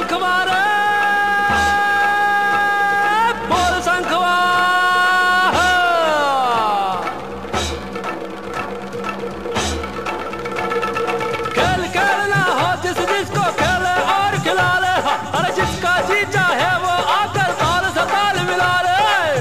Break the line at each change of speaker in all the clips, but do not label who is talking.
मारे बोल शंखवा खेल खेलना हो जिसको खेले और खिला ले। अरे जिसका जी चाहे वो आकर ताल से ताल मिला ले।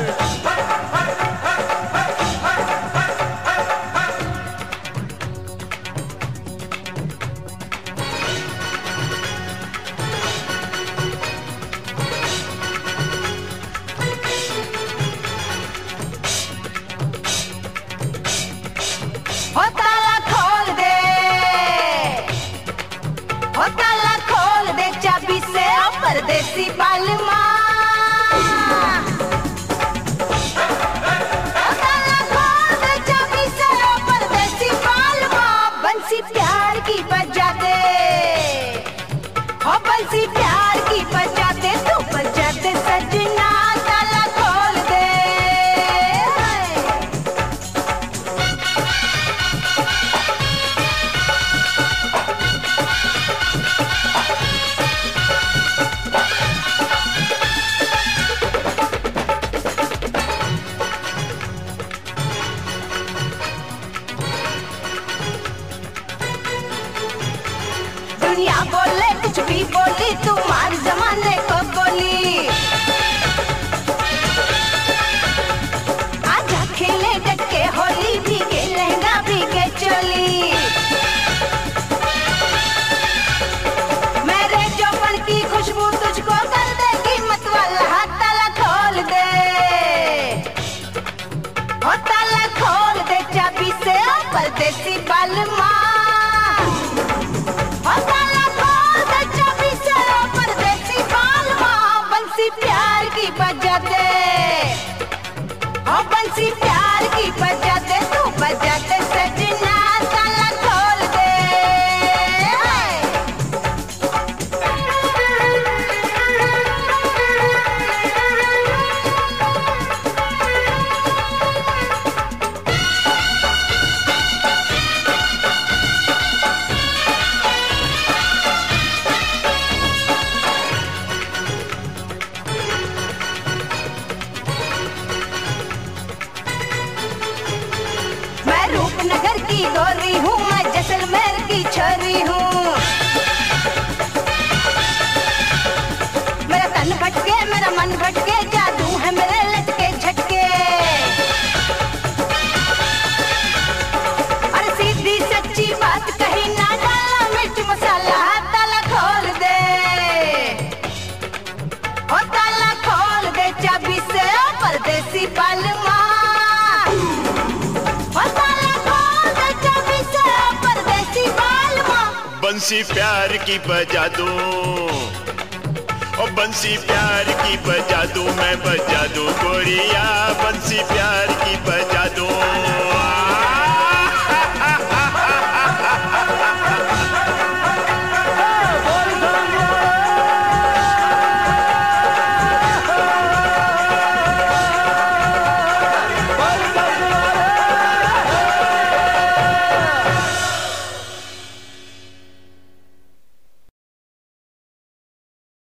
परदेसी बालमा ताला खोल दे चाबी से परदेसी बालमा। बंसी प्यार की बजा दे ओ बंसी प्यार की बजा दे तू बजा दे सजना ताला खोल दे। दुनिया बोले कुछ भी बोली तू मार जमाने को बोली। आजा खेले डटके होली भीगे लहंगा भीगे चोली। मेरे जोबन की खुशबू तुझको कर देगी मत वाला। ताला खोल दे ओ ताला खोल दे चाबी से परदेसी बालमा। प्यार की बजा दे ओ बंसी प्यार की बजा दे तू बजा दे सजना ताला खोल दे। नगर की गोरी हूँ मैं जैसलमेर की छोरी हूँ। मेरा तन भटके मेरा मन भटके जादू है मेरे लटके झटके। अरे सीधी सच्ची बात कही ना डाला मिर्च मसाला। ताला खोल दे ओ ताला खोल दे चाबी से परदेसी बालमा।
बंसी प्यार की बजा दूं ओ बंसी प्यार की बजा दूं मैं बजा दूं गोरिया बंसी प्यार